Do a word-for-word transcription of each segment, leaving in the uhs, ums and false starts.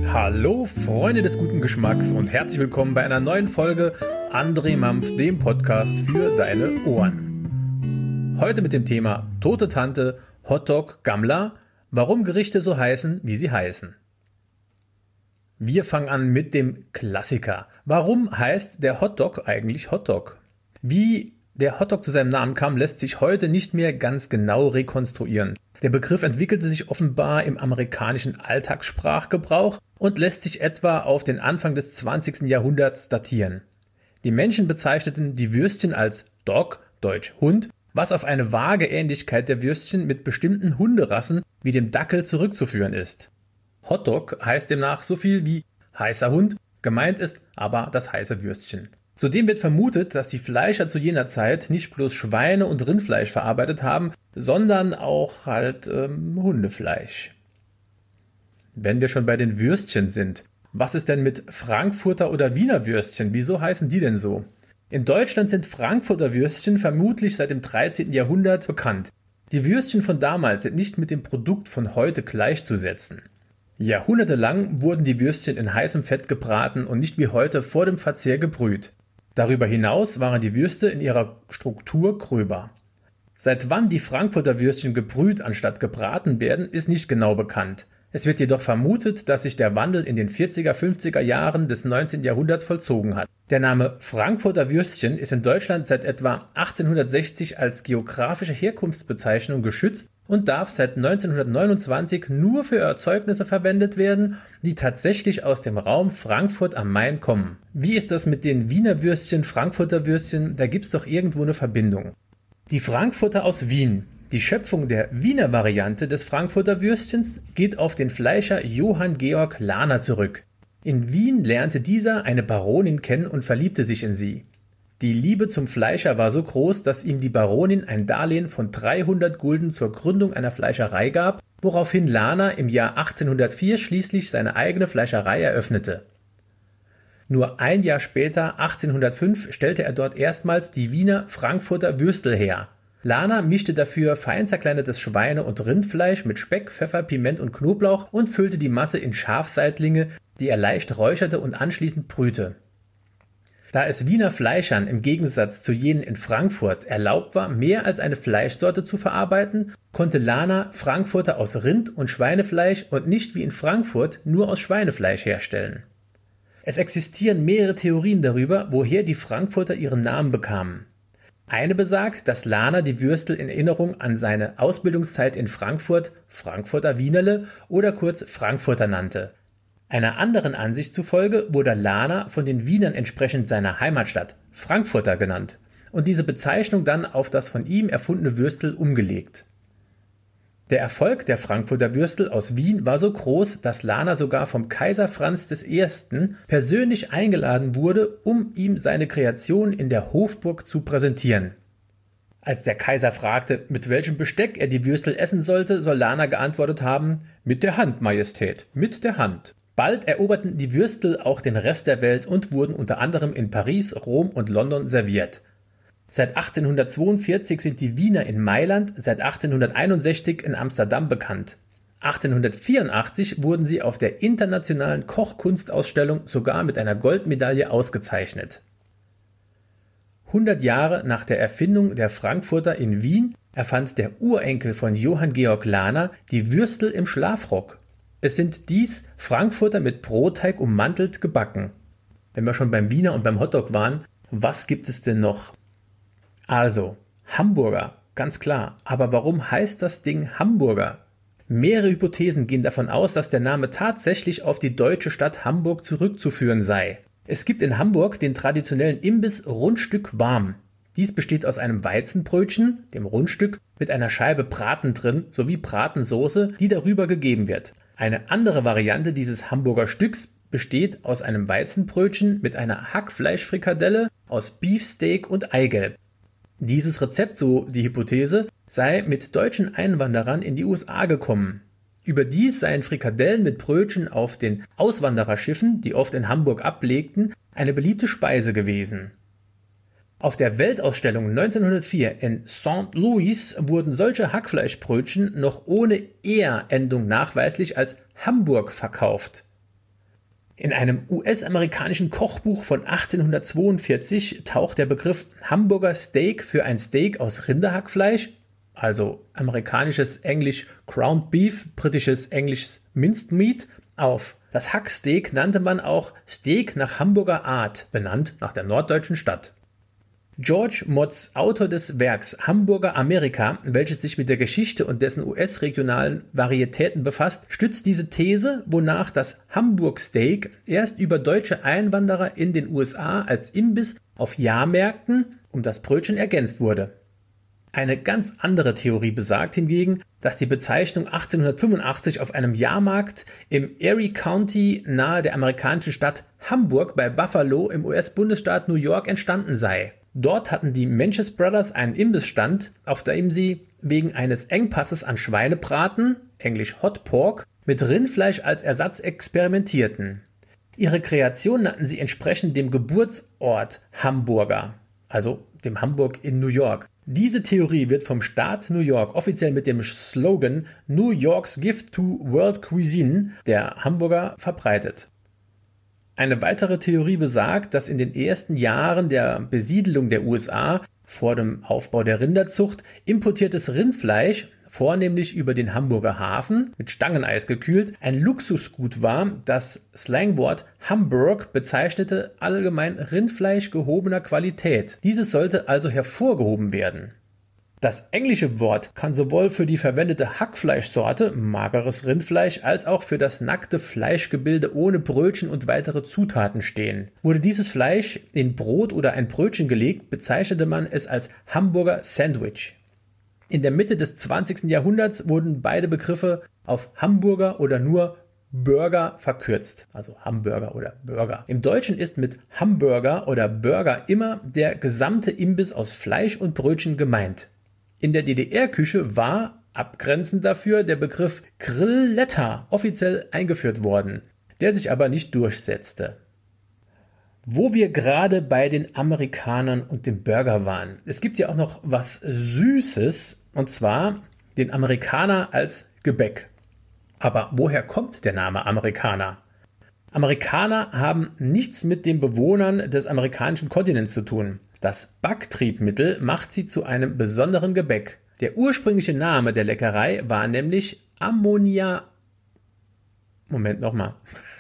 Hallo Freunde des guten Geschmacks und herzlich willkommen bei einer neuen Folge André Mampf, dem Podcast für deine Ohren. Heute mit dem Thema Tote Tante, Hotdog, Gammler, warum Gerichte so heißen, wie sie heißen. Wir fangen an mit dem Klassiker. Warum heißt der Hotdog eigentlich Hotdog? Wie der Hotdog zu seinem Namen kam, lässt sich heute nicht mehr ganz genau rekonstruieren. Der Begriff entwickelte sich offenbar im amerikanischen Alltagssprachgebrauch und lässt sich etwa auf den Anfang des zwanzigsten Jahrhunderts datieren. Die Menschen bezeichneten die Würstchen als Dog, deutsch Hund, was auf eine vage Ähnlichkeit der Würstchen mit bestimmten Hunderassen wie dem Dackel zurückzuführen ist. Hotdog heißt demnach so viel wie heißer Hund, gemeint ist aber das heiße Würstchen. Zudem wird vermutet, dass die Fleischer zu jener Zeit nicht bloß Schweine- und Rindfleisch verarbeitet haben, sondern auch halt ähm, Hundefleisch. Wenn wir schon bei den Würstchen sind, was ist denn mit Frankfurter oder Wiener Würstchen? Wieso heißen die denn so? In Deutschland sind Frankfurter Würstchen vermutlich seit dem dreizehnten Jahrhundert bekannt. Die Würstchen von damals sind nicht mit dem Produkt von heute gleichzusetzen. Jahrhundertelang wurden die Würstchen in heißem Fett gebraten und nicht wie heute vor dem Verzehr gebrüht. Darüber hinaus waren die Würste in ihrer Struktur gröber. Seit wann die Frankfurter Würstchen gebrüht anstatt gebraten werden, ist nicht genau bekannt. Es wird jedoch vermutet, dass sich der Wandel in den vierziger, fünfziger Jahren des neunzehnten Jahrhunderts vollzogen hat. Der Name Frankfurter Würstchen ist in Deutschland seit etwa achtzehnhundertsechzig als geografische Herkunftsbezeichnung geschützt und darf seit neunzehnhundertneunundzwanzig nur für Erzeugnisse verwendet werden, die tatsächlich aus dem Raum Frankfurt am Main kommen. Wie ist das mit den Wiener Würstchen, Frankfurter Würstchen? Da gibt's doch irgendwo eine Verbindung. Die Frankfurter aus Wien. Die Schöpfung der Wiener Variante des Frankfurter Würstchens geht auf den Fleischer Johann Georg Lahner zurück. In Wien lernte dieser eine Baronin kennen und verliebte sich in sie. Die Liebe zum Fleischer war so groß, dass ihm die Baronin ein Darlehen von dreihundert Gulden zur Gründung einer Fleischerei gab, woraufhin Lahner im Jahr achtzehnhundertvier schließlich seine eigene Fleischerei eröffnete. Nur ein Jahr später, achtzehnhundertfünf, stellte er dort erstmals die Wiener Frankfurter Würstel her. Lahner mischte dafür fein zerkleinertes Schweine- und Rindfleisch mit Speck, Pfeffer, Piment und Knoblauch und füllte die Masse in Schafseitlinge, die er leicht räucherte und anschließend brühte. Da es Wiener Fleischern im Gegensatz zu jenen in Frankfurt erlaubt war, mehr als eine Fleischsorte zu verarbeiten, konnte Lahner Frankfurter aus Rind- und Schweinefleisch und nicht wie in Frankfurt nur aus Schweinefleisch herstellen. Es existieren mehrere Theorien darüber, woher die Frankfurter ihren Namen bekamen. Eine besagt, dass Lahner die Würstel in Erinnerung an seine Ausbildungszeit in Frankfurt Frankfurter Wienerle oder kurz Frankfurter nannte. Einer anderen Ansicht zufolge wurde Lahner von den Wienern entsprechend seiner Heimatstadt Frankfurter genannt und diese Bezeichnung dann auf das von ihm erfundene Würstel umgelegt. Der Erfolg der Frankfurter Würstel aus Wien war so groß, dass Lahner sogar vom Kaiser Franz der Erste. persönlich eingeladen wurde, um ihm seine Kreation in der Hofburg zu präsentieren. Als der Kaiser fragte, mit welchem Besteck er die Würstel essen sollte, soll Lahner geantwortet haben: Mit der Hand, Majestät, mit der Hand. Bald eroberten die Würstel auch den Rest der Welt und wurden unter anderem in Paris, Rom und London serviert. Seit achtzehnhundertzweiundvierzig sind die Wiener in Mailand, seit achtzehnhunderteinundsechzig in Amsterdam bekannt. achtzehnhundertvierundachtzig wurden sie auf der internationalen Kochkunstausstellung sogar mit einer Goldmedaille ausgezeichnet. hundert Jahre nach der Erfindung der Frankfurter in Wien erfand der Urenkel von Johann Georg Lahner die Würstel im Schlafrock. Es sind dies Frankfurter mit Brotteig ummantelt gebacken. Wenn wir schon beim Wiener und beim Hotdog waren, was gibt es denn noch? Also, Hamburger, ganz klar. Aber warum heißt das Ding Hamburger? Mehrere Hypothesen gehen davon aus, dass der Name tatsächlich auf die deutsche Stadt Hamburg zurückzuführen sei. Es gibt in Hamburg den traditionellen Imbiss Rundstück warm. Dies besteht aus einem Weizenbrötchen, dem Rundstück, mit einer Scheibe Braten drin sowie Bratensoße, die darüber gegeben wird. Eine andere Variante dieses Hamburger Stücks besteht aus einem Weizenbrötchen mit einer Hackfleischfrikadelle, aus Beefsteak und Eigelb. Dieses Rezept, so die Hypothese, sei mit deutschen Einwanderern in die U S A gekommen. Überdies seien Frikadellen mit Brötchen auf den Auswandererschiffen, die oft in Hamburg ablegten, eine beliebte Speise gewesen. Auf der Weltausstellung neunzehnhundertvier in Saint Louis wurden solche Hackfleischbrötchen noch ohne Er-Endung nachweislich als Hamburg verkauft. In einem U S-amerikanischen Kochbuch von achtzehnhundertzweiundvierzig taucht der Begriff Hamburger Steak für ein Steak aus Rinderhackfleisch, also amerikanisches Englisch Ground Beef, britisches Englisch Minced Meat, auf. Das Hacksteak nannte man auch Steak nach Hamburger Art, benannt nach der norddeutschen Stadt. George Motz, Autor des Werks Hamburger Amerika, welches sich mit der Geschichte und dessen U S-regionalen Varietäten befasst, stützt diese These, wonach das Hamburg Steak erst über deutsche Einwanderer in den U S A als Imbiss auf Jahrmärkten um das Brötchen ergänzt wurde. Eine ganz andere Theorie besagt hingegen, dass die Bezeichnung achtzehnhundertfünfundachtzig auf einem Jahrmarkt im Erie County nahe der amerikanischen Stadt Hamburg bei Buffalo im U S-Bundesstaat New York entstanden sei. Dort hatten die Menches Brothers einen Imbissstand, auf dem sie wegen eines Engpasses an Schweinebraten, englisch Hot Pork, mit Rindfleisch als Ersatz experimentierten. Ihre Kreation nannten sie entsprechend dem Geburtsort Hamburger, also dem Hamburg in New York. Diese Theorie wird vom Staat New York offiziell mit dem Slogan New York's Gift to World Cuisine der Hamburger verbreitet. Eine weitere Theorie besagt, dass in den ersten Jahren der Besiedelung der U S A vor dem Aufbau der Rinderzucht importiertes Rindfleisch, vornehmlich über den Hamburger Hafen, mit Stangeneis gekühlt, ein Luxusgut war. Das Slangwort Hamburg bezeichnete allgemein Rindfleisch gehobener Qualität. Dieses sollte also hervorgehoben werden. Das englische Wort kann sowohl für die verwendete Hackfleischsorte, mageres Rindfleisch, als auch für das nackte Fleischgebilde ohne Brötchen und weitere Zutaten stehen. Wurde dieses Fleisch in Brot oder ein Brötchen gelegt, bezeichnete man es als Hamburger Sandwich. In der Mitte des zwanzigsten Jahrhunderts wurden beide Begriffe auf Hamburger oder nur Burger verkürzt, also Hamburger oder Burger. Im Deutschen ist mit Hamburger oder Burger immer der gesamte Imbiss aus Fleisch und Brötchen gemeint. In der D D R-Küche war, abgrenzend dafür, der Begriff Grilletta offiziell eingeführt worden, der sich aber nicht durchsetzte. Wo wir gerade bei den Amerikanern und dem Burger waren. Es gibt ja auch noch was Süßes, und zwar den Amerikaner als Gebäck. Aber woher kommt der Name Amerikaner? Amerikaner haben nichts mit den Bewohnern des amerikanischen Kontinents zu tun. Das Backtriebmittel macht sie zu einem besonderen Gebäck. Der ursprüngliche Name der Leckerei war nämlich Ammonia... Moment nochmal.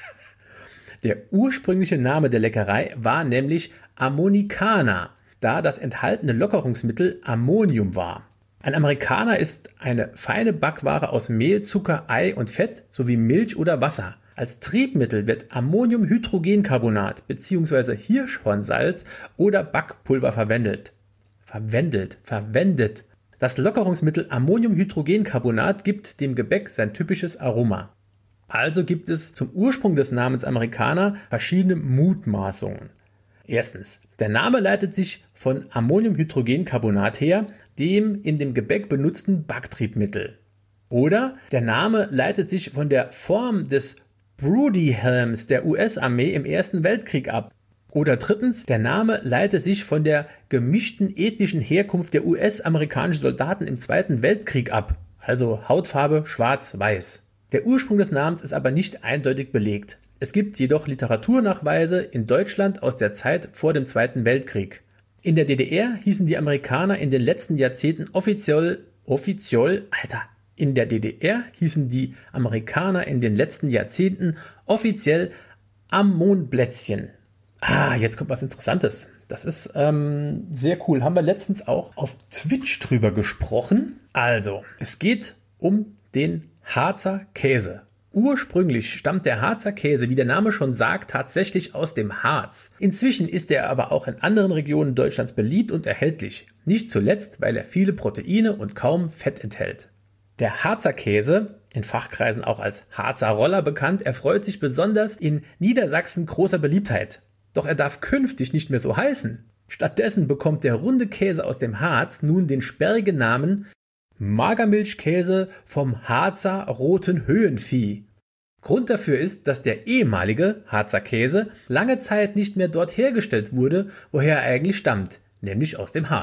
Der ursprüngliche Name der Leckerei war nämlich Ammonicana, da das enthaltene Lockerungsmittel Ammonium war. Ein Amerikaner ist eine feine Backware aus Mehl, Zucker, Ei und Fett sowie Milch oder Wasser. Als Triebmittel wird Ammoniumhydrogencarbonat bzw. Hirschhornsalz oder Backpulver verwendet. Verwendet, verwendet. Das Lockerungsmittel Ammoniumhydrogencarbonat gibt dem Gebäck sein typisches Aroma. Also gibt es zum Ursprung des Namens Amerikaner verschiedene Mutmaßungen. Erstens, der Name leitet sich von Ammoniumhydrogencarbonat her, dem in dem Gebäck benutzten Backtriebmittel. Oder der Name leitet sich von der Form des Brodie-Helms der U S-Armee im Ersten Weltkrieg ab. Oder drittens, der Name leitet sich von der gemischten ethnischen Herkunft der U S-amerikanischen Soldaten im Zweiten Weltkrieg ab, also Hautfarbe schwarz-weiß. Der Ursprung des Namens ist aber nicht eindeutig belegt. Es gibt jedoch Literaturnachweise in Deutschland aus der Zeit vor dem Zweiten Weltkrieg. In der D D R hießen die Amerikaner in den letzten Jahrzehnten offiziell, offiziell, Alter, in der D D R hießen die Amerikaner in den letzten Jahrzehnten offiziell Ammonblätzchen. Ah, jetzt kommt was Interessantes. Das ist ähm, sehr cool. Haben wir letztens auch auf Twitch drüber gesprochen. Also, es geht um den Harzer Käse. Ursprünglich stammt der Harzer Käse, wie der Name schon sagt, tatsächlich aus dem Harz. Inzwischen ist er aber auch in anderen Regionen Deutschlands beliebt und erhältlich. Nicht zuletzt, weil er viele Proteine und kaum Fett enthält. Der Harzer Käse, in Fachkreisen auch als Harzer Roller bekannt, erfreut sich besonders in Niedersachsen großer Beliebtheit. Doch er darf künftig nicht mehr so heißen. Stattdessen bekommt der runde Käse aus dem Harz nun den sperrigen Namen Magermilchkäse vom Harzer roten Höhenvieh. Grund dafür ist, dass der ehemalige Harzer Käse lange Zeit nicht mehr dort hergestellt wurde, woher er eigentlich stammt, nämlich aus dem Harz.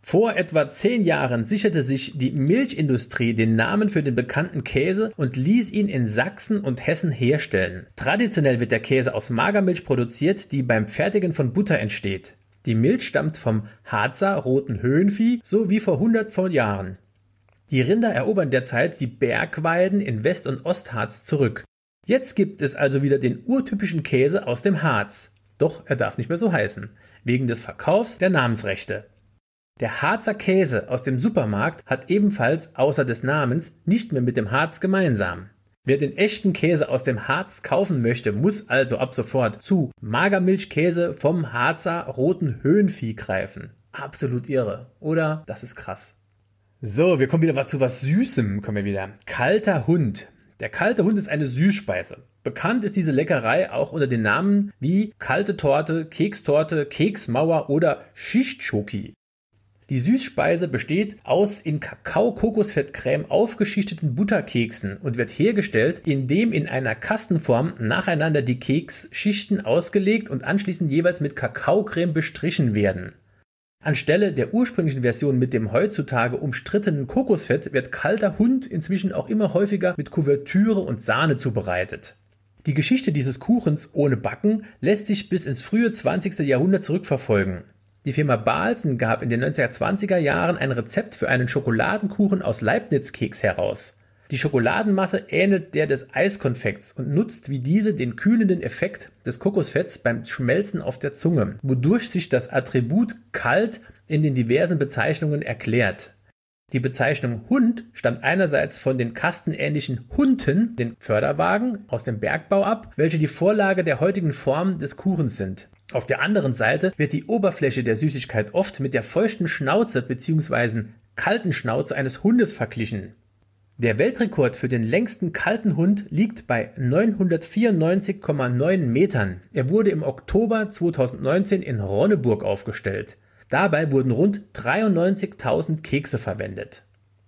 Vor etwa zehn Jahren sicherte sich die Milchindustrie den Namen für den bekannten Käse und ließ ihn in Sachsen und Hessen herstellen. Traditionell wird der Käse aus Magermilch produziert, die beim Fertigen von Butter entsteht. Die Milch stammt vom Harzer roten Höhenvieh, so wie vor hundert von Jahren. Die Rinder erobern derzeit die Bergweiden in West- und Ostharz zurück. Jetzt gibt es also wieder den urtypischen Käse aus dem Harz. Doch er darf nicht mehr so heißen, wegen des Verkaufs der Namensrechte. Der Harzer Käse aus dem Supermarkt hat ebenfalls außer des Namens nicht mehr mit dem Harz gemeinsam. Wer den echten Käse aus dem Harz kaufen möchte, muss also ab sofort zu Magermilchkäse vom Harzer roten Höhenvieh greifen. Absolut irre, oder? Das ist krass. So, wir kommen wieder was zu was Süßem, kommen wir wieder. Kalter Hund. Der kalte Hund ist eine Süßspeise. Bekannt ist diese Leckerei auch unter den Namen wie kalte Torte, Kekstorte, Keksmauer oder Schicht-Schoki. Die Süßspeise besteht aus in Kakao-Kokosfettcreme aufgeschichteten Butterkeksen und wird hergestellt, indem in einer Kastenform nacheinander die Keksschichten ausgelegt und anschließend jeweils mit Kakaocreme bestrichen werden. Anstelle der ursprünglichen Version mit dem heutzutage umstrittenen Kokosfett wird kalter Hund inzwischen auch immer häufiger mit Kuvertüre und Sahne zubereitet. Die Geschichte dieses Kuchens ohne Backen lässt sich bis ins frühe zwanzigste Jahrhundert zurückverfolgen. Die Firma Balsen gab in den neunzehnhundertzwanziger Jahren ein Rezept für einen Schokoladenkuchen aus Leibniz-Keks heraus. Die Schokoladenmasse ähnelt der des Eiskonfekts und nutzt wie diese den kühlenden Effekt des Kokosfetts beim Schmelzen auf der Zunge, wodurch sich das Attribut kalt in den diversen Bezeichnungen erklärt. Die Bezeichnung Hund stammt einerseits von den kastenähnlichen Hunten, den Förderwagen, aus dem Bergbau ab, welche die Vorlage der heutigen Form des Kuchens sind. Auf der anderen Seite wird die Oberfläche der Süßigkeit oft mit der feuchten Schnauze bzw. kalten Schnauze eines Hundes verglichen. Der Weltrekord für den längsten kalten Hund liegt bei neunhundertvierundneunzig Komma neun Metern. Er wurde im Oktober zweitausendneunzehn in Ronneburg aufgestellt. Dabei wurden rund dreiundneunzigtausend Kekse verwendet.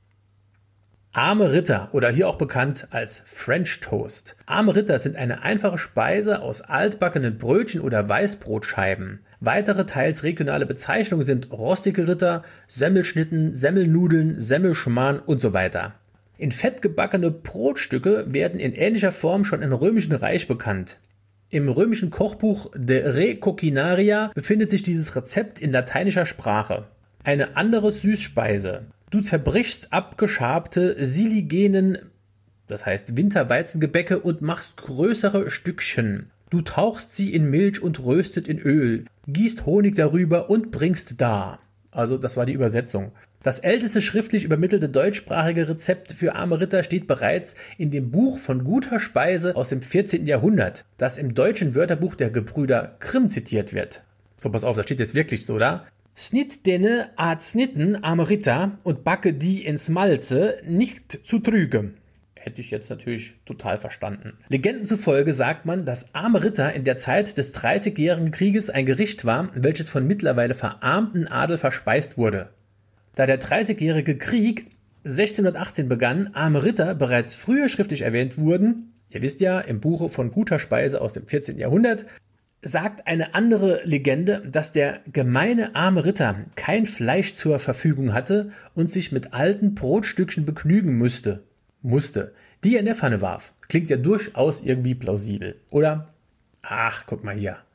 Arme Ritter oder hier auch bekannt als French Toast. Arme Ritter sind eine einfache Speise aus altbackenen Brötchen oder Weißbrotscheiben. Weitere teils regionale Bezeichnungen sind rostige Ritter, Semmelschnitten, Semmelnudeln, Semmelschmarrn und so weiter. In Fett gebackene Brotstücke werden in ähnlicher Form schon im Römischen Reich bekannt. Im römischen Kochbuch De Re Coquinaria befindet sich dieses Rezept in lateinischer Sprache. Eine andere Süßspeise. Du zerbrichst abgeschabte Siligenen, das heißt Winterweizengebäcke und machst größere Stückchen. Du tauchst sie in Milch und röstet in Öl, gießt Honig darüber und bringst dar. Also das war die Übersetzung. Das älteste schriftlich übermittelte deutschsprachige Rezept für arme Ritter steht bereits in dem Buch von guter Speise aus dem vierzehnten Jahrhundert, das im deutschen Wörterbuch der Gebrüder Grimm zitiert wird. So, pass auf, das steht jetzt wirklich so da. Snitt denne ad snitten arme Ritter und backe die ins Malze nicht zu trüge. Hätte ich jetzt natürlich total verstanden. Legenden zufolge sagt man, dass arme Ritter in der Zeit des dreißigjährigen Krieges ein Gericht war, welches von mittlerweile verarmten Adel verspeist wurde. Da der dreißigjährige Krieg sechzehnhundertachtzehn begann, arme Ritter bereits früher schriftlich erwähnt wurden, ihr wisst ja, im Buche von guter Speise aus dem vierzehnten Jahrhundert, sagt eine andere Legende, dass der gemeine arme Ritter kein Fleisch zur Verfügung hatte und sich mit alten Brotstückchen begnügen musste, musste, die er in der Pfanne warf. Klingt ja durchaus irgendwie plausibel, oder? Ach, guck mal hier.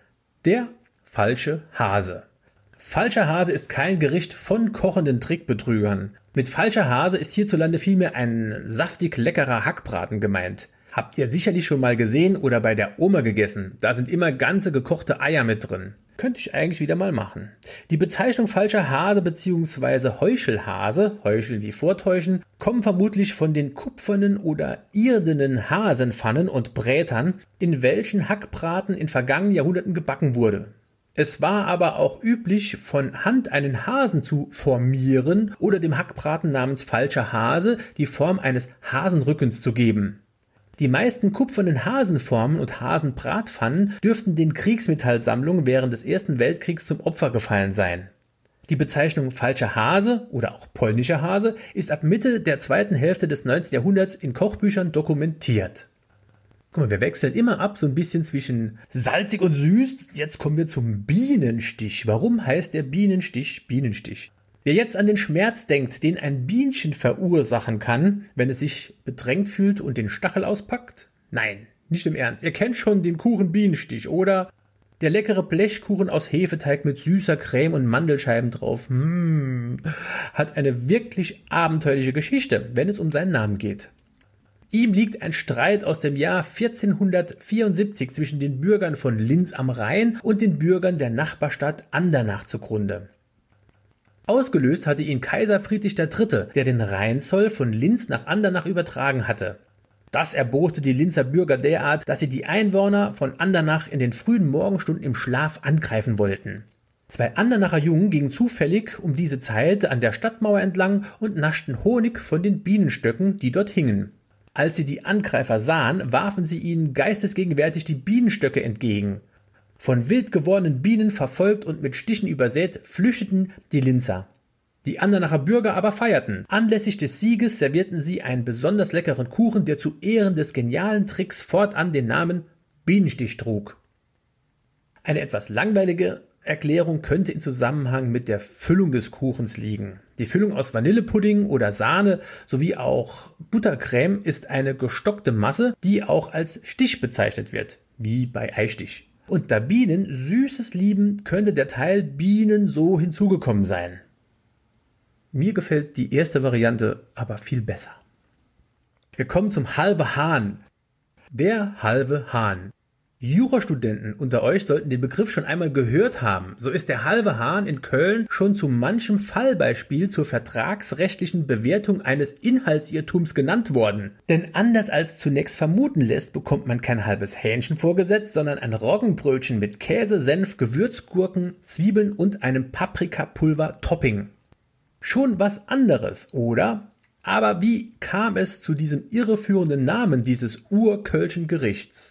Der falsche Hase. Falscher Hase ist kein Gericht von kochenden Trickbetrügern. Mit falscher Hase ist hierzulande vielmehr ein saftig leckerer Hackbraten gemeint. Habt ihr sicherlich schon mal gesehen oder bei der Oma gegessen. Da sind immer ganze gekochte Eier mit drin. Könnte ich eigentlich wieder mal machen. Die Bezeichnung falscher Hase bzw. Heuchelhase, Heucheln wie Vortäuschen, kommen vermutlich von den kupfernen oder irdenen Hasenpfannen und Brätern, in welchen Hackbraten in vergangenen Jahrhunderten gebacken wurde. Es war aber auch üblich, von Hand einen Hasen zu formieren oder dem Hackbraten namens falscher Hase die Form eines Hasenrückens zu geben. Die meisten kupfernen Hasenformen und Hasenbratpfannen dürften den Kriegsmetallsammlungen während des Ersten Weltkriegs zum Opfer gefallen sein. Die Bezeichnung falscher Hase oder auch polnischer Hase ist ab Mitte der zweiten Hälfte des neunzehnten Jahrhunderts in Kochbüchern dokumentiert. Guck mal, wir wechseln immer ab so ein bisschen zwischen salzig und süß. Jetzt kommen wir zum Bienenstich. Warum heißt der Bienenstich Bienenstich? Wer jetzt an den Schmerz denkt, den ein Bienchen verursachen kann, wenn es sich bedrängt fühlt und den Stachel auspackt? Nein, nicht im Ernst. Ihr kennt schon den Kuchen Bienenstich, oder? Der leckere Blechkuchen aus Hefeteig mit süßer Creme und Mandelscheiben drauf. Mmh, hat eine wirklich abenteuerliche Geschichte, wenn es um seinen Namen geht. Ihm liegt ein Streit aus dem Jahr vierzehnhundertvierundsiebzig zwischen den Bürgern von Linz am Rhein und den Bürgern der Nachbarstadt Andernach zugrunde. Ausgelöst hatte ihn Kaiser Friedrich der Dritte., der den Rheinzoll von Linz nach Andernach übertragen hatte. Das erbobte die Linzer Bürger derart, dass sie die Einwohner von Andernach in den frühen Morgenstunden im Schlaf angreifen wollten. Zwei Andernacher Jungen gingen zufällig um diese Zeit an der Stadtmauer entlang und naschten Honig von den Bienenstöcken, die dort hingen. Als sie die Angreifer sahen, warfen sie ihnen geistesgegenwärtig die Bienenstöcke entgegen. Von wild gewordenen Bienen verfolgt und mit Stichen übersät, flüchteten die Linzer. Die Andernacher Bürger aber feierten. Anlässlich des Sieges servierten sie einen besonders leckeren Kuchen, der zu Ehren des genialen Tricks fortan den Namen Bienenstich trug. Eine etwas langweilige Erklärung könnte in Zusammenhang mit der Füllung des Kuchens liegen. Die Füllung aus Vanillepudding oder Sahne sowie auch Buttercreme ist eine gestockte Masse, die auch als Stich bezeichnet wird, wie bei Eistich. Und da Bienen Süßes lieben, könnte der Teil Bienen so hinzugekommen sein. Mir gefällt die erste Variante aber viel besser. Wir kommen zum halbe Hahn. Der halbe Hahn. Jurastudenten unter euch sollten den Begriff schon einmal gehört haben. So ist der halbe Hahn in Köln schon zu manchem Fallbeispiel zur vertragsrechtlichen Bewertung eines Inhaltsirrtums genannt worden. Denn anders als zunächst vermuten lässt, bekommt man kein halbes Hähnchen vorgesetzt, sondern ein Roggenbrötchen mit Käse, Senf, Gewürzgurken, Zwiebeln und einem Paprikapulver-Topping. Schon was anderes, oder? Aber wie kam es zu diesem irreführenden Namen dieses urkölschen Gerichts?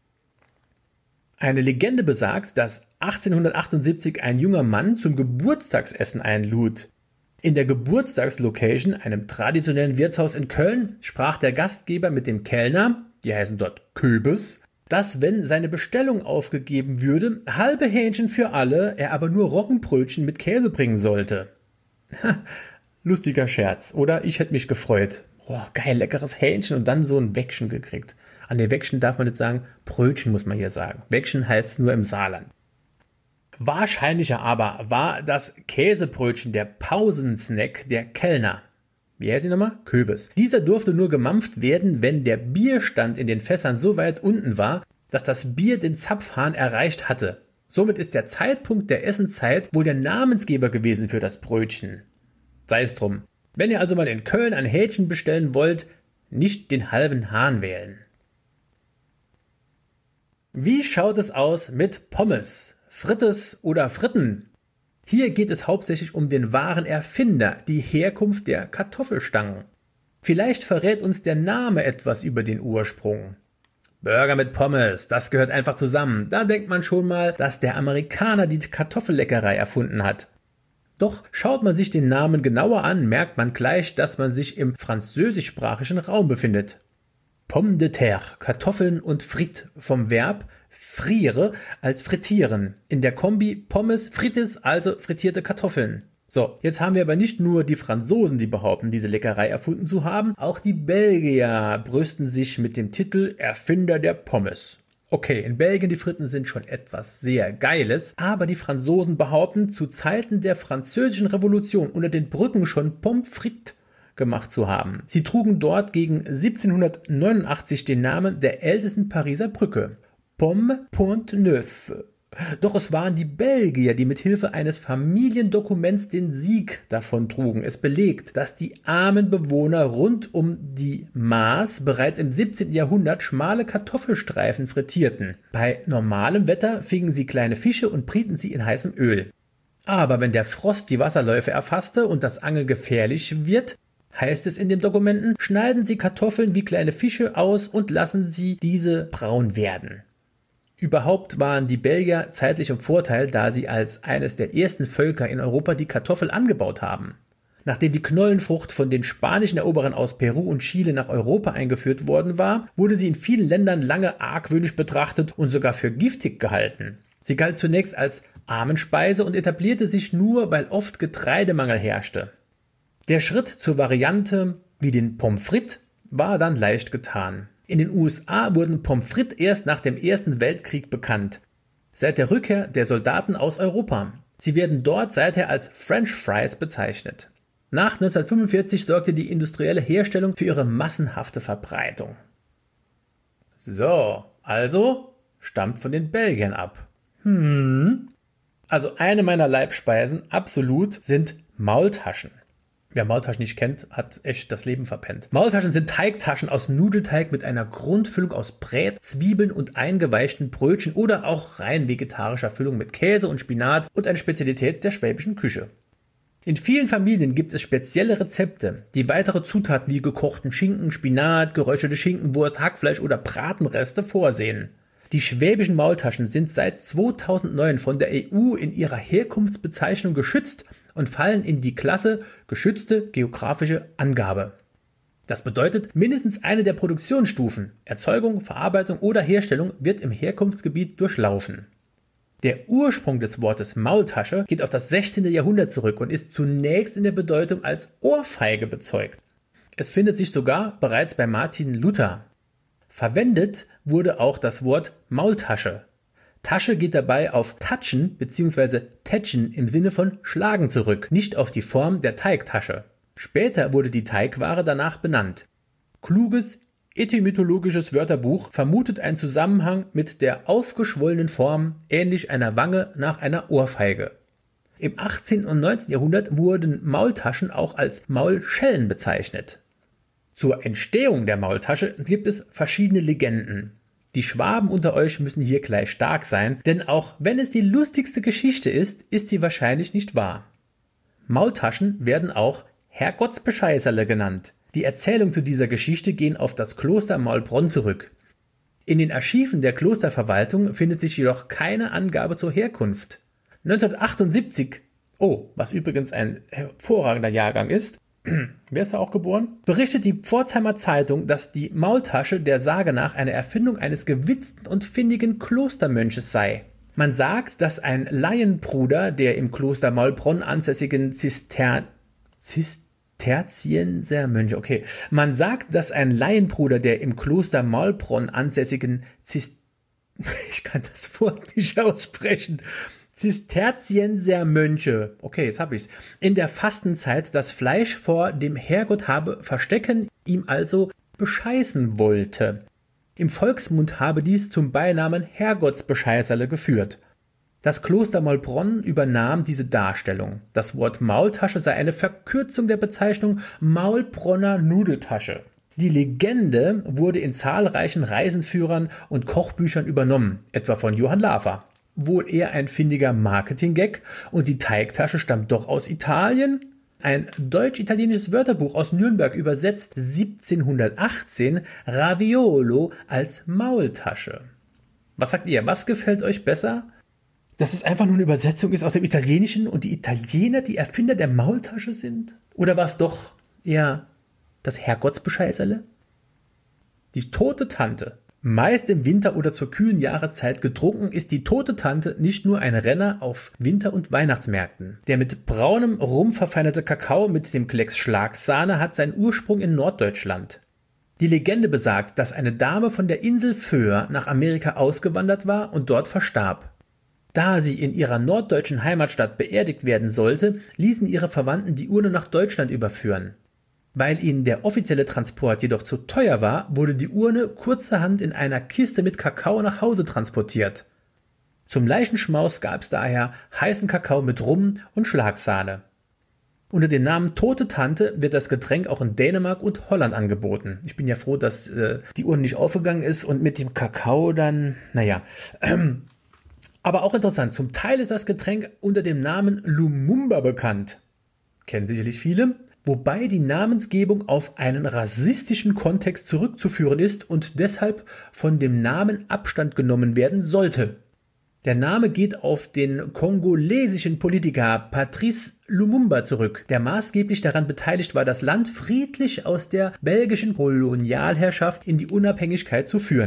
Eine Legende besagt, dass achtzehnhundertachtundsiebzig ein junger Mann zum Geburtstagsessen einlud. In der Geburtstagslocation, einem traditionellen Wirtshaus in Köln, sprach der Gastgeber mit dem Kellner, die heißen dort Köbes, dass, wenn seine Bestellung aufgegeben würde, halbe Hähnchen für alle, er aber nur Roggenbrötchen mit Käse bringen sollte. Ha, lustiger Scherz, oder? Ich hätte mich gefreut. Oh, geil, leckeres Hähnchen und dann so ein Wäckchen gekriegt. An der Wäckchen darf man nicht sagen, Brötchen muss man hier sagen. Wäckchen heißt nur im Saarland. Wahrscheinlicher aber war das Käsebrötchen der Pausensnack der Kellner. Wie heißt die nochmal? Köbes. Dieser durfte nur gemampft werden, wenn der Bierstand in den Fässern so weit unten war, dass das Bier den Zapfhahn erreicht hatte. Somit ist der Zeitpunkt der Essenszeit wohl der Namensgeber gewesen für das Brötchen. Sei es drum. Wenn ihr also mal in Köln ein Hähnchen bestellen wollt, nicht den halben Hahn wählen. Wie schaut es aus mit Pommes, Frites oder Fritten? Hier geht es hauptsächlich um den wahren Erfinder, die Herkunft der Kartoffelstangen. Vielleicht verrät uns der Name etwas über den Ursprung. Burger mit Pommes, das gehört einfach zusammen. Da denkt man schon mal, dass der Amerikaner die Kartoffelleckerei erfunden hat. Doch schaut man sich den Namen genauer an, merkt man gleich, dass man sich im französischsprachigen Raum befindet. Pomme de terre, Kartoffeln und frites, vom Verb friere als frittieren. In der Kombi Pommes frites, also frittierte Kartoffeln. So, jetzt haben wir aber nicht nur die Franzosen, die behaupten, diese Leckerei erfunden zu haben, auch die Belgier brüsten sich mit dem Titel Erfinder der Pommes. Okay, in Belgien die Fritten sind schon etwas sehr Geiles, aber die Franzosen behaupten, zu Zeiten der französischen Revolution unter den Brücken schon Pommes frites gemacht zu haben. Sie trugen dort gegen siebzehnhundertneunundachtzig den Namen der ältesten Pariser Brücke, Pomme Pont-Neuf. Doch es waren die Belgier, die mit Hilfe eines Familiendokuments den Sieg davon trugen. Es belegt, dass die armen Bewohner rund um die Maas bereits im siebzehnten Jahrhundert schmale Kartoffelstreifen frittierten. Bei normalem Wetter fingen sie kleine Fische und brieten sie in heißem Öl. Aber wenn der Frost die Wasserläufe erfasste und das Angeln gefährlich wird, heißt es in den Dokumenten, schneiden sie Kartoffeln wie kleine Fische aus und lassen sie diese braun werden. Überhaupt waren die Belgier zeitlich im Vorteil, da sie als eines der ersten Völker in Europa die Kartoffel angebaut haben. Nachdem die Knollenfrucht von den spanischen Eroberern aus Peru und Chile nach Europa eingeführt worden war, wurde sie in vielen Ländern lange argwöhnisch betrachtet und sogar für giftig gehalten. Sie galt zunächst als armen Speise und etablierte sich nur, weil oft Getreidemangel herrschte. Der Schritt zur Variante wie den Pommes frites war dann leicht getan. In den U S A wurden Pommes frites erst nach dem Ersten Weltkrieg bekannt, seit der Rückkehr der Soldaten aus Europa. Sie werden dort seither als French Fries bezeichnet. Nach neunzehnhundertfünfundvierzig sorgte die industrielle Herstellung für ihre massenhafte Verbreitung. So, also stammt von den Belgiern ab. Hm. Also eine meiner Leibspeisen, absolut, sind Maultaschen. Wer Maultaschen nicht kennt, hat echt das Leben verpennt. Maultaschen sind Teigtaschen aus Nudelteig mit einer Grundfüllung aus Brät, Zwiebeln und eingeweichten Brötchen oder auch rein vegetarischer Füllung mit Käse und Spinat und eine Spezialität der schwäbischen Küche. In vielen Familien gibt es spezielle Rezepte, die weitere Zutaten wie gekochten Schinken, Spinat, geräucherte Schinkenwurst, Hackfleisch oder Bratenreste vorsehen. Die schwäbischen Maultaschen sind seit zweitausendneun von der E U in ihrer Herkunftsbezeichnung geschützt und fallen in die Klasse geschützte geografische Angabe. Das bedeutet, mindestens eine der Produktionsstufen, Erzeugung, Verarbeitung oder Herstellung, wird im Herkunftsgebiet durchlaufen. Der Ursprung des Wortes Maultasche geht auf das sechzehnte Jahrhundert zurück und ist zunächst in der Bedeutung als Ohrfeige bezeugt. Es findet sich sogar bereits bei Martin Luther. Verwendet wurde auch das Wort Maultasche. Tasche geht dabei auf Tatschen bzw. Tätschen im Sinne von schlagen zurück, nicht auf die Form der Teigtasche. Später wurde die Teigware danach benannt. Kluges etymologisches Wörterbuch vermutet einen Zusammenhang mit der aufgeschwollenen Form ähnlich einer Wange nach einer Ohrfeige. Im achtzehnten und neunzehnten Jahrhundert wurden Maultaschen auch als Maulschellen bezeichnet. Zur Entstehung der Maultasche gibt es verschiedene Legenden. Die Schwaben unter euch müssen hier gleich stark sein, denn auch wenn es die lustigste Geschichte ist, ist sie wahrscheinlich nicht wahr. Maultaschen werden auch Herrgottsbescheißerle genannt. Die Erzählungen zu dieser Geschichte gehen auf das Kloster Maulbronn zurück. In den Archiven der Klosterverwaltung findet sich jedoch keine Angabe zur Herkunft. neunzehnhundertachtundsiebzig, oh, was übrigens ein hervorragender Jahrgang ist, wer ist da auch geboren? Berichtet die Pforzheimer Zeitung, dass die Maultasche der Sage nach eine Erfindung eines gewitzten und findigen Klostermönches sei. Man sagt, dass ein Laienbruder der im Kloster Maulbronn ansässigen Zister... Zisterziensermönche, okay. Man sagt, dass ein Laienbruder der im Kloster Maulbronn ansässigen Zist... Ich kann das Wort nicht aussprechen... Zisterziensermönche, okay, jetzt habe ich's, in der Fastenzeit das Fleisch vor dem Herrgott habe verstecken, ihm also bescheißen wollte. Im Volksmund habe dies zum Beinamen Herrgottsbescheißerle geführt. Das Kloster Maulbronn übernahm diese Darstellung. Das Wort Maultasche sei eine Verkürzung der Bezeichnung Maulbronner Nudeltasche. Die Legende wurde in zahlreichen Reisenführern und Kochbüchern übernommen, etwa von Johann Lafer. Wohl eher ein findiger Marketing-Gag und die Teigtasche stammt doch aus Italien? Ein deutsch-italienisches Wörterbuch aus Nürnberg übersetzt siebzehnhundertachtzehn Raviolo als Maultasche. Was sagt ihr? Was gefällt euch besser? Dass es einfach nur eine Übersetzung ist aus dem Italienischen und die Italiener die Erfinder der Maultasche sind? Oder war es doch eher das Herrgottsbescheißerle? Die tote Tante. Meist im Winter oder zur kühlen Jahreszeit getrunken, ist die tote Tante nicht nur ein Renner auf Winter- und Weihnachtsmärkten. Der mit braunem Rum verfeinerte Kakao mit dem Klecks Schlagsahne hat seinen Ursprung in Norddeutschland. Die Legende besagt, dass eine Dame von der Insel Föhr nach Amerika ausgewandert war und dort verstarb. Da sie in ihrer norddeutschen Heimatstadt beerdigt werden sollte, ließen ihre Verwandten die Urne nach Deutschland überführen. Weil ihnen der offizielle Transport jedoch zu teuer war, wurde die Urne kurzerhand in einer Kiste mit Kakao nach Hause transportiert. Zum Leichenschmaus gab es daher heißen Kakao mit Rum und Schlagsahne. Unter dem Namen Tote Tante wird das Getränk auch in Dänemark und Holland angeboten. Ich bin ja froh, dass äh, die Urne nicht aufgegangen ist und mit dem Kakao dann, naja. Ähm, aber auch interessant, zum Teil ist das Getränk unter dem Namen Lumumba bekannt. Kennen sicherlich viele. Wobei die Namensgebung auf einen rassistischen Kontext zurückzuführen ist und deshalb von dem Namen Abstand genommen werden sollte. Der Name geht auf den kongolesischen Politiker Patrice Lumumba zurück, der maßgeblich daran beteiligt war, das Land friedlich aus der belgischen Kolonialherrschaft in die Unabhängigkeit zu führen.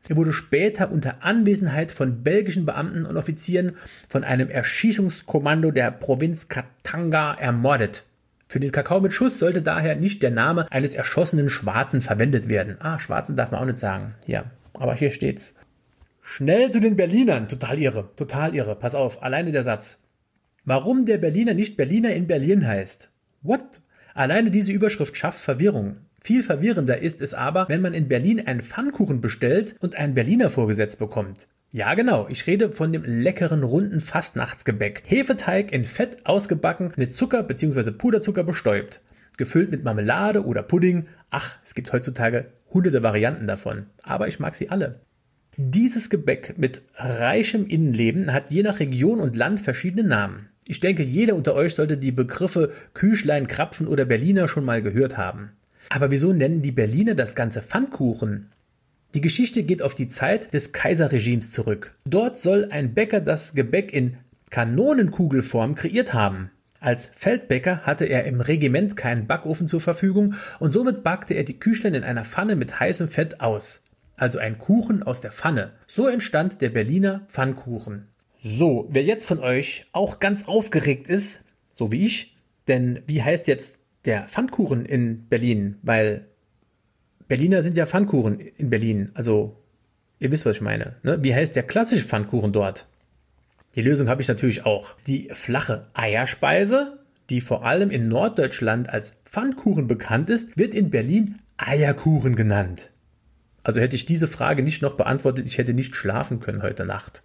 Er wurde später unter Anwesenheit von belgischen Beamten und Offizieren von einem Erschießungskommando der Provinz Katanga ermordet. Für den Kakao mit Schuss sollte daher nicht der Name eines erschossenen Schwarzen verwendet werden. Ah, Schwarzen darf man auch nicht sagen. Ja, aber hier steht's. Schnell zu den Berlinern. Total irre, total irre. Pass auf, alleine der Satz. Warum der Berliner nicht Berliner in Berlin heißt? What? Alleine diese Überschrift schafft Verwirrung. Viel verwirrender ist es aber, wenn man in Berlin einen Pfannkuchen bestellt und einen Berliner vorgesetzt bekommt. Ja genau, ich rede von dem leckeren runden Fastnachtsgebäck. Hefeteig in Fett ausgebacken, mit Zucker bzw. Puderzucker bestäubt. Gefüllt mit Marmelade oder Pudding. Ach, es gibt heutzutage hunderte Varianten davon. Aber ich mag sie alle. Dieses Gebäck mit reichem Innenleben hat je nach Region und Land verschiedene Namen. Ich denke, jeder unter euch sollte die Begriffe Küchlein, Krapfen oder Berliner schon mal gehört haben. Aber wieso nennen die Berliner das Ganze Pfannkuchen? Die Geschichte geht auf die Zeit des Kaiserregimes zurück. Dort soll ein Bäcker das Gebäck in Kanonenkugelform kreiert haben. Als Feldbäcker hatte er im Regiment keinen Backofen zur Verfügung und somit backte er die Küchlein in einer Pfanne mit heißem Fett aus. Also ein Kuchen aus der Pfanne. So entstand der Berliner Pfannkuchen. So, wer jetzt von euch auch ganz aufgeregt ist, so wie ich, denn wie heißt jetzt der Pfannkuchen in Berlin? Weil Berliner sind ja Pfannkuchen in Berlin, also ihr wisst, was ich meine. Ne? Wie heißt der klassische Pfannkuchen dort? Die Lösung habe ich natürlich auch. Die flache Eierspeise, die vor allem in Norddeutschland als Pfannkuchen bekannt ist, wird in Berlin Eierkuchen genannt. Also hätte ich diese Frage nicht noch beantwortet, ich hätte nicht schlafen können heute Nacht.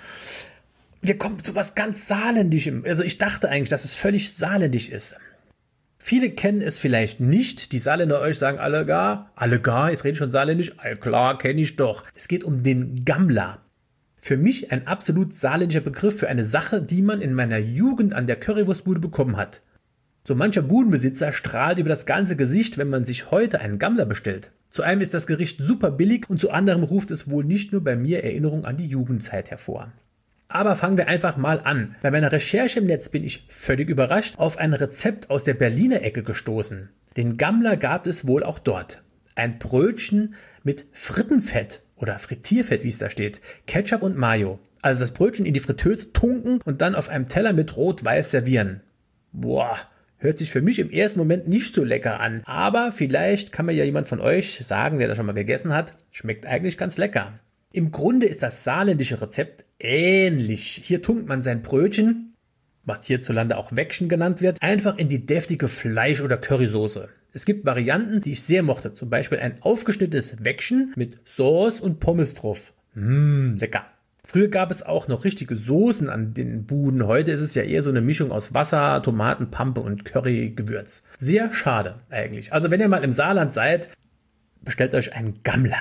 Wir kommen zu was ganz Saarländischem. Also ich dachte eigentlich, dass es völlig saarländisch ist. Viele kennen es vielleicht nicht. Die Saarländer euch sagen alle gar, alle gar, jetzt rede ich schon saarländisch. All klar, kenne ich doch. Es geht um den Gammler. Für mich ein absolut saarländischer Begriff für eine Sache, die man in meiner Jugend an der Currywurstbude bekommen hat. So mancher Budenbesitzer strahlt über das ganze Gesicht, wenn man sich heute einen Gammler bestellt. Zu einem ist das Gericht super billig und zu anderem ruft es wohl nicht nur bei mir Erinnerung an die Jugendzeit hervor. Aber fangen wir einfach mal an. Bei meiner Recherche im Netz bin ich völlig überrascht auf ein Rezept aus der Berliner Ecke gestoßen. Den Gammler gab es wohl auch dort. Ein Brötchen mit Frittenfett oder Frittierfett, wie es da steht, Ketchup und Mayo. Also das Brötchen in die Fritteuse tunken und dann auf einem Teller mit Rot-Weiß servieren. Boah, hört sich für mich im ersten Moment nicht so lecker an. Aber vielleicht kann mir ja jemand von euch sagen, der das schon mal gegessen hat, schmeckt eigentlich ganz lecker. Im Grunde ist das saarländische Rezept ähnlich. Hier tunkt man sein Brötchen, was hierzulande auch Wäckchen genannt wird, einfach in die deftige Fleisch- oder Currysoße. Es gibt Varianten, die ich sehr mochte, zum Beispiel ein aufgeschnittenes Wäckchen mit Sauce und Pommes drauf. Mmm, lecker. Früher gab es auch noch richtige Soßen an den Buden. Heute ist es ja eher so eine Mischung aus Wasser, Tomaten, Pampe und Currygewürz. Sehr schade eigentlich. Also wenn ihr mal im Saarland seid, bestellt euch einen Gammler.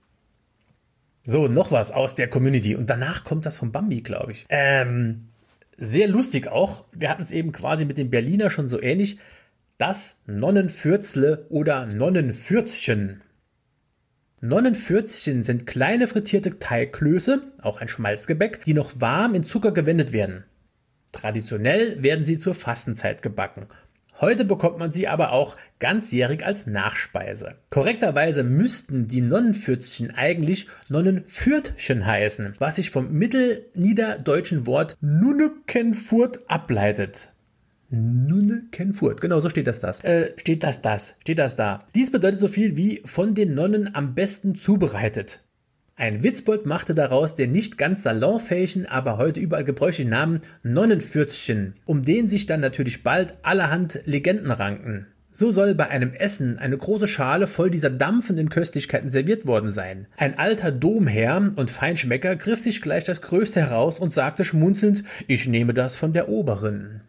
So, noch was aus der Community. Und danach kommt das von Bambi, glaube ich. Ähm, sehr lustig auch. Wir hatten es eben quasi mit dem Berliner schon so ähnlich. Das Nonnenfürzle oder Nonnenfürzchen. Nonnenfürzchen sind kleine frittierte Teigklöße, auch ein Schmalzgebäck, die noch warm in Zucker gewendet werden. Traditionell werden sie zur Fastenzeit gebacken. Heute bekommt man sie aber auch ganzjährig als Nachspeise. Korrekterweise müssten die Nonnenfürzchen eigentlich Nonnenfürtchen heißen, was sich vom mittelniederdeutschen Wort Nunnekenfurt ableitet. Nunnekenfurt, genau so steht das das. Äh, steht das das, steht das da. Dies bedeutet so viel wie von den Nonnen am besten zubereitet. Ein Witzbold machte daraus den nicht ganz salonfähigen, aber heute überall gebräuchlichen Namen Nonnenfürzchen, um den sich dann natürlich bald allerhand Legenden ranken. So soll bei einem Essen eine große Schale voll dieser dampfenden Köstlichkeiten serviert worden sein. Ein alter Domherr und Feinschmecker griff sich gleich das Größte heraus und sagte schmunzelnd, ich nehme das von der Oberin.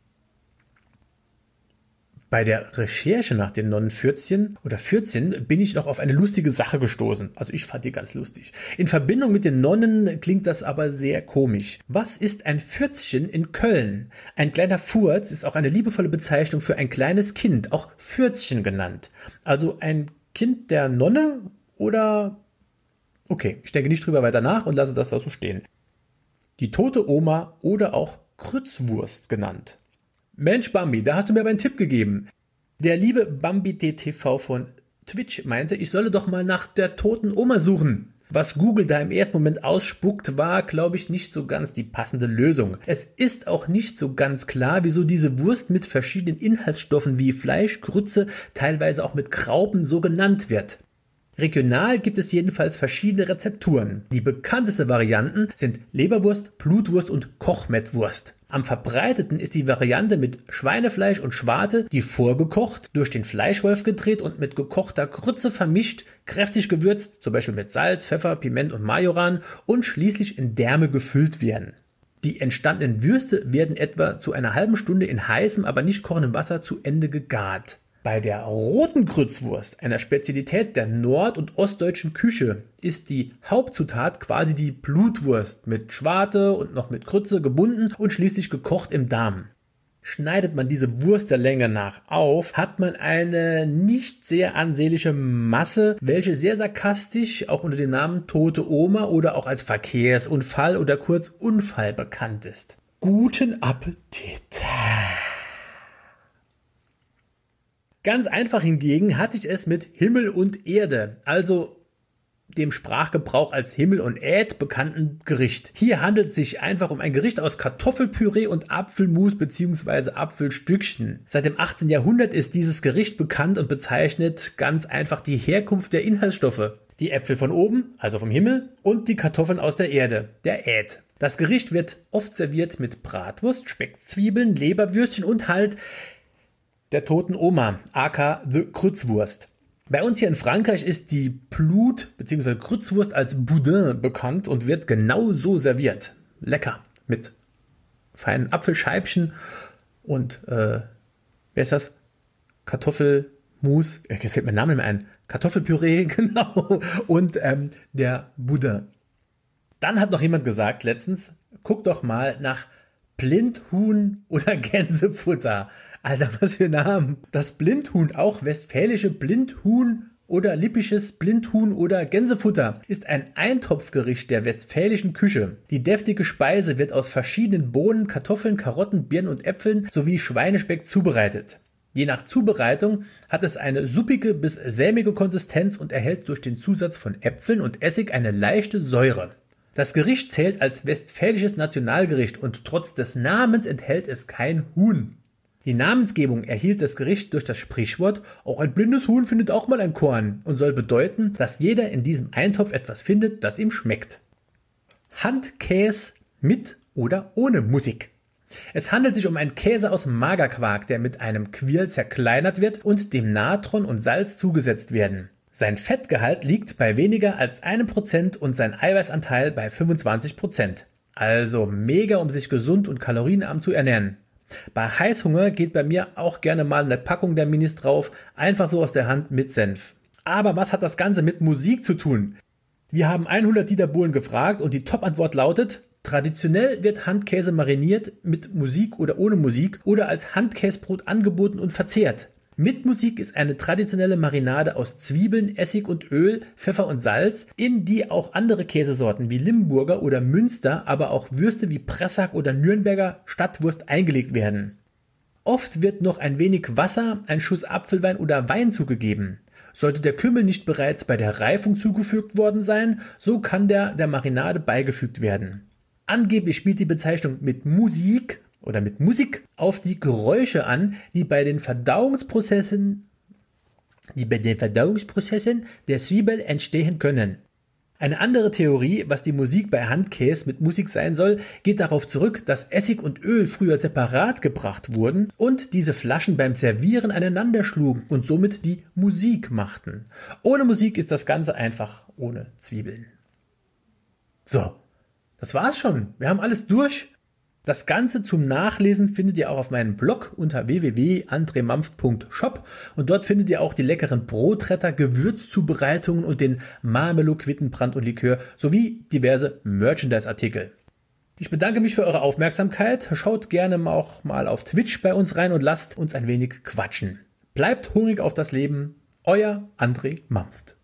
Bei der Recherche nach den Nonnenfürzchen oder Fürzchen bin ich noch auf eine lustige Sache gestoßen. Also ich fand die ganz lustig. In Verbindung mit den Nonnen klingt das aber sehr komisch. Was ist ein Fürzchen in Köln? Ein kleiner Furz ist auch eine liebevolle Bezeichnung für ein kleines Kind, auch Fürzchen genannt. Also ein Kind der Nonne oder... Okay, ich denke nicht drüber weiter nach und lasse das da so stehen. Die tote Oma oder auch Krützwurst genannt. Mensch Bambi, da hast du mir aber einen Tipp gegeben. Der liebe Bambi D T V von Twitch meinte, ich solle doch mal nach der toten Oma suchen. Was Google da im ersten Moment ausspuckt, war, glaube ich, nicht so ganz die passende Lösung. Es ist auch nicht so ganz klar, wieso diese Wurst mit verschiedenen Inhaltsstoffen wie Fleisch, Grütze, teilweise auch mit Graupen so genannt wird. Regional gibt es jedenfalls verschiedene Rezepturen. Die bekannteste Varianten sind Leberwurst, Blutwurst und Kochmettwurst. Am verbreiteten ist die Variante mit Schweinefleisch und Schwarte, die vorgekocht, durch den Fleischwolf gedreht und mit gekochter Grütze vermischt, kräftig gewürzt, zum Beispiel mit Salz, Pfeffer, Piment und Majoran und schließlich in Därme gefüllt werden. Die entstandenen Würste werden etwa zu einer halben Stunde in heißem, aber nicht kochendem Wasser zu Ende gegart. Bei der roten Grützwurst, einer Spezialität der nord- und ostdeutschen Küche, ist die Hauptzutat quasi die Blutwurst mit Schwarte und noch mit Grütze gebunden und schließlich gekocht im Darm. Schneidet man diese Wurst der Länge nach auf, hat man eine nicht sehr ansehnliche Masse, welche sehr sarkastisch auch unter dem Namen Tote Oma oder auch als Verkehrsunfall oder kurz Unfall bekannt ist. Guten Appetit! Ganz einfach hingegen hatte ich es mit Himmel und Erde, also dem Sprachgebrauch als Himmel und Äd bekannten Gericht. Hier handelt es sich einfach um ein Gericht aus Kartoffelpüree und Apfelmus bzw. Apfelstückchen. Seit dem achtzehnten Jahrhundert ist dieses Gericht bekannt und bezeichnet ganz einfach die Herkunft der Inhaltsstoffe. Die Äpfel von oben, also vom Himmel, und die Kartoffeln aus der Erde, der Äd. Das Gericht wird oft serviert mit Bratwurst, Speckzwiebeln, Leberwürstchen und halt der toten Oma, aka the Grützwurst. Bei uns hier in Frankreich ist die Blut- bzw. Grützwurst als Boudin bekannt und wird genau so serviert. Lecker, mit feinen Apfelscheibchen und, äh, wer ist das? Kartoffelmus, jetzt fällt mein Name nicht mehr ein, Kartoffelpüree, genau, und ähm, der Boudin. Dann hat noch jemand gesagt letztens, guck doch mal nach Blindhuhn oder Gänsefutter. Alter, was für Namen. Das Blindhuhn, auch westfälische Blindhuhn oder lippisches Blindhuhn oder Gänsefutter, ist ein Eintopfgericht der westfälischen Küche. Die deftige Speise wird aus verschiedenen Bohnen, Kartoffeln, Karotten, Birnen und Äpfeln sowie Schweinespeck zubereitet. Je nach Zubereitung hat es eine suppige bis sämige Konsistenz und erhält durch den Zusatz von Äpfeln und Essig eine leichte Säure. Das Gericht zählt als westfälisches Nationalgericht und trotz des Namens enthält es kein Huhn. Die Namensgebung erhielt das Gericht durch das Sprichwort, auch ein blindes Huhn findet auch mal ein Korn, und soll bedeuten, dass jeder in diesem Eintopf etwas findet, das ihm schmeckt. Handkäse mit oder ohne Musik. Es handelt sich um einen Käse aus Magerquark, der mit einem Quirl zerkleinert wird und dem Natron und Salz zugesetzt werden. Sein Fettgehalt liegt bei weniger als einem Prozent und sein Eiweißanteil bei fünfundzwanzig Prozent. Also mega, um sich gesund und kalorienarm zu ernähren. Bei Heißhunger geht bei mir auch gerne mal eine Packung der Minis drauf, einfach so aus der Hand mit Senf. Aber was hat das Ganze mit Musik zu tun? Wir haben hundert Dieter Bohlen gefragt und die Top-Antwort lautet: Traditionell wird Handkäse mariniert mit Musik oder ohne Musik oder als Handkäsebrot angeboten und verzehrt. Mit Musik ist eine traditionelle Marinade aus Zwiebeln, Essig und Öl, Pfeffer und Salz, in die auch andere Käsesorten wie Limburger oder Münster, aber auch Würste wie Pressack oder Nürnberger Stadtwurst eingelegt werden. Oft wird noch ein wenig Wasser, ein Schuss Apfelwein oder Wein zugegeben. Sollte der Kümmel nicht bereits bei der Reifung zugefügt worden sein, so kann der der Marinade beigefügt werden. Angeblich spielt die Bezeichnung mit Musik oder mit Musik auf die Geräusche an, die bei den Verdauungsprozessen, die bei den Verdauungsprozessen der Zwiebel entstehen können. Eine andere Theorie, was die Musik bei Handkäse mit Musik sein soll, geht darauf zurück, dass Essig und Öl früher separat gebracht wurden und diese Flaschen beim Servieren aneinander schlugen und somit die Musik machten. Ohne Musik ist das Ganze einfach ohne Zwiebeln. So, das war's schon. Wir haben alles durch. Das Ganze zum Nachlesen findet ihr auch auf meinem Blog unter w w w punkt andremampf punkt shop und dort findet ihr auch die leckeren Brotretter, Gewürzzubereitungen und den Marmelo, Quittenbrand und Likör sowie diverse Merchandise-Artikel. Ich bedanke mich für eure Aufmerksamkeit. Schaut gerne auch mal auf Twitch bei uns rein und lasst uns ein wenig quatschen. Bleibt hungrig auf das Leben. Euer André Mampft.